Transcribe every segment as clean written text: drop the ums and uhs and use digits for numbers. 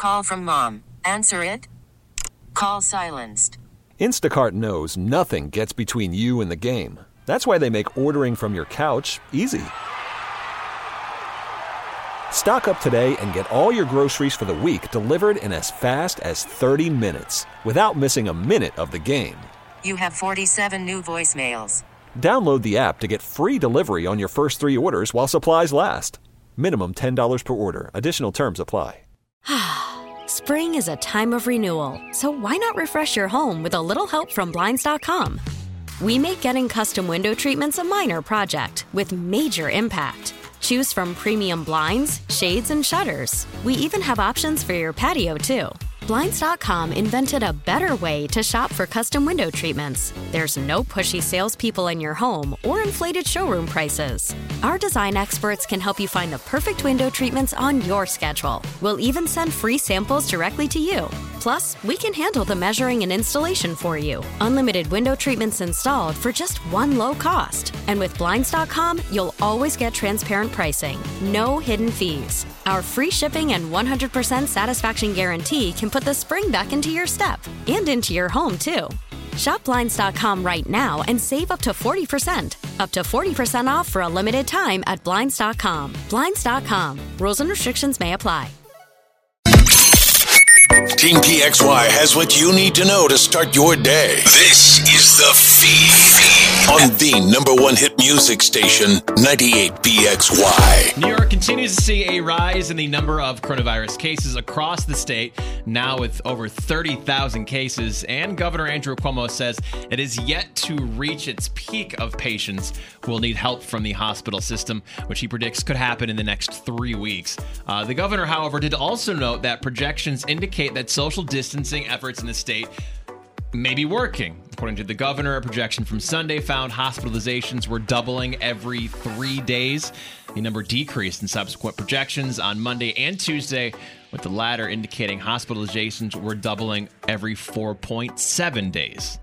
Call from mom. Answer it. Call silenced. Instacart knows nothing gets between you and the game. That's why they make ordering from your couch easy. Stock up today and get all your groceries for the week delivered in as fast as 30 minutes without missing a minute of the game. You have 47 new voicemails. Download the app to get free delivery on your first 3 orders while supplies last. Minimum $10 per order. Additional terms apply. Spring is a time of renewal, so why not refresh your home with a little help from Blinds.com? We make getting custom window treatments a minor project with major impact. Choose from premium blinds, shades, and shutters. We even have options for your patio, too. Blinds.com invented a better way to shop for custom window treatments. There's no pushy salespeople in your home or inflated showroom prices. Our design experts can help you find the perfect window treatments on your schedule. We'll even send free samples directly to you. Plus, we can handle the measuring and installation for you. Unlimited window treatments installed for just one low cost. And with Blinds.com, you'll always get transparent pricing. No hidden fees. Our free shipping and 100% satisfaction guarantee can put the spring back into your step and into your home, too. Shop Blinds.com right now and save up to 40%. Up to 40% off for a limited time at Blinds.com. Blinds.com. Rules and restrictions may apply. Team PXY has what you need to know to start your day. This is The Feed on the number one hit music station, 98 PXY. New York continues to see a rise in the number of coronavirus cases across the state, now with over 30,000 cases. And Governor Andrew Cuomo says it is yet to reach its peak of patients who will need help from the hospital system, which he predicts could happen in the next 3 weeks. The governor, however, did also note that projections indicate that social distancing efforts in the state may be working. According to the governor, a projection from Sunday found hospitalizations were doubling every 3 days. The number decreased in subsequent projections on Monday and Tuesday, with the latter indicating hospitalizations were doubling every 4.7 days.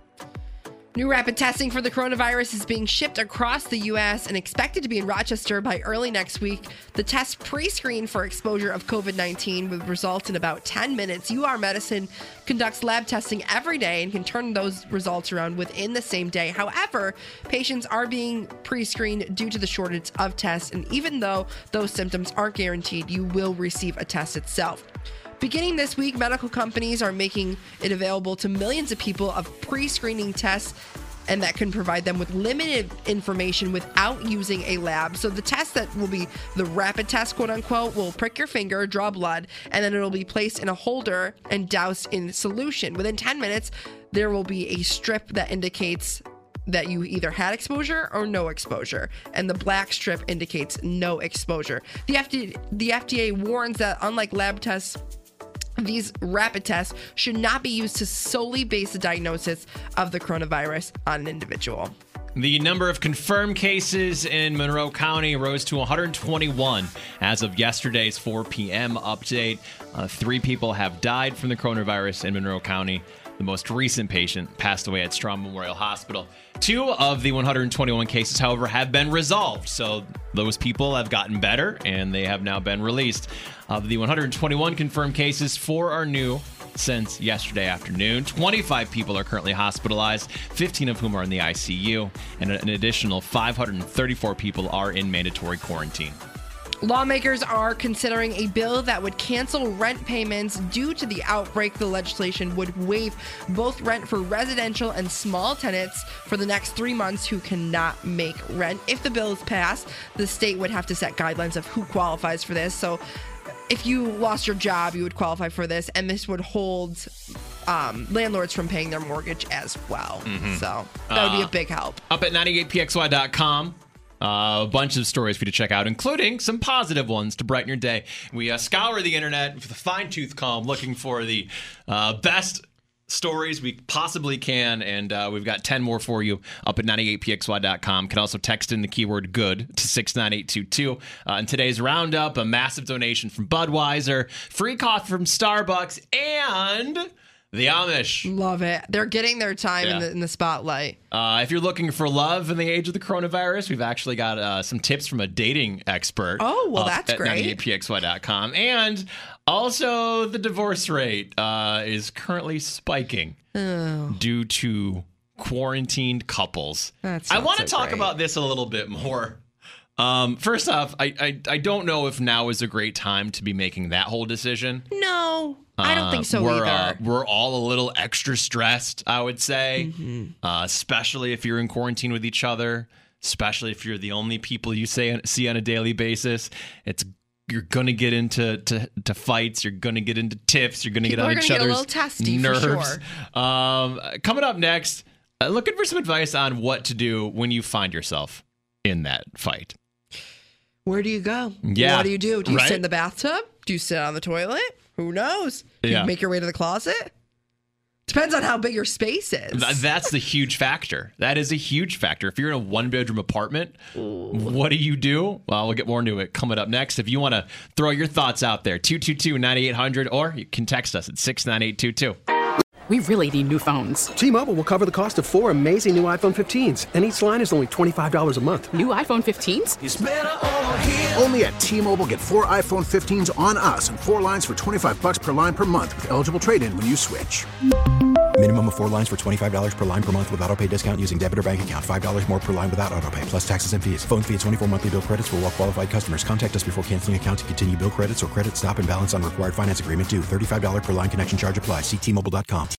New rapid testing for the coronavirus is being shipped across the U.S. and expected to be in Rochester by early next week. The test pre-screen for exposure of COVID-19 with results in about 10 minutes. UR Medicine conducts lab testing every day and can turn those results around within the same day. However, patients are being pre-screened due to the shortage of tests, and even though those symptoms aren't guaranteed, you will receive a test itself. Beginning this week, medical companies are making it available to millions of people of pre-screening tests, and that can provide them with limited information without using a lab. So the test that will be the rapid test, quote unquote, will prick your finger, draw blood, and then it'll be placed in a holder and doused in solution. Within 10 minutes, there will be a strip that indicates that you either had exposure or no exposure, and the black strip indicates no exposure. The FDA warns that unlike lab tests, these rapid tests should not be used to solely base the diagnosis of the coronavirus on an individual. The number of confirmed cases in Monroe County rose to 121 as of yesterday's 4 p.m. update. 3 people have died from the coronavirus in Monroe County. The most recent patient passed away at Strong Memorial Hospital. 2 of the 121 cases, however, have been resolved. So those people have gotten better, and they have now been released. Of the 121 confirmed cases, 4 are new since yesterday afternoon. 25 people are currently hospitalized, 15 of whom are in the ICU, and an additional 534 people are in mandatory quarantine. Lawmakers are considering a bill that would cancel rent payments due to the outbreak. The legislation would waive both rent for residential and small tenants for the next 3 months who cannot make rent. If the bill is passed, the state would have to set guidelines of who qualifies for this. So if you lost your job, you would qualify for this, and this would hold landlords from paying their mortgage as well. So that would be a big help. Up at 98pxy.com. A bunch of stories for you to check out, including some positive ones to brighten your day. We scour the internet with a fine-tooth comb looking for the best stories we possibly can, and we've got 10 more for you up at 98pxy.com. Can also text in the keyword good to 69822. In today's roundup, a massive donation from Budweiser, free coffee from Starbucks, and the Amish. Love it. They're getting their time in the spotlight. If you're looking for love in the age of the coronavirus, we've actually got some tips from a dating expert. Oh, well, that's at great. 98pxy.com. And Also, the divorce rate is currently spiking due to quarantined couples. I want to talk about this a little bit more. First off, I don't know if now is a great time to be making that whole decision. No, I don't think so either. We're all a little extra stressed, I would say, especially if you're in quarantine with each other, especially if you're the only people you see on a daily basis. You're going to get into fights. You're going to get into tiffs. You're going to get on each other's nerves. For sure. Coming up next, looking for some advice on what to do when you find yourself in that fight. Where do you go? Yeah. What do you do? Do you sit in the bathtub? Do you sit on the toilet? Who knows? Do you make your way to the closet? Depends on how big your space is. That's the huge factor. That is a huge factor. If you're in a one-bedroom apartment, what do you do? Well, we'll get more into it coming up next. If you want to throw your thoughts out there, 222-9800, or you can text us at 69822. We really need new phones. T-Mobile will cover the cost of 4 amazing new iPhone 15s, and each line is only $25 a month. New iPhone 15s? It's better over here. Only at T-Mobile, get 4 iPhone 15s on us and 4 lines for $25 per line per month with eligible trade-in when you switch. Minimum of 4 lines for $25 per line per month with autopay discount using debit or bank account. $5 more per line without autopay, plus taxes and fees. Phone fee at 24 monthly bill credits for well-qualified customers. Contact us before canceling account to continue bill credits or credit stop and balance on required finance agreement due. $35 per line connection charge applies. See T-Mobile.com.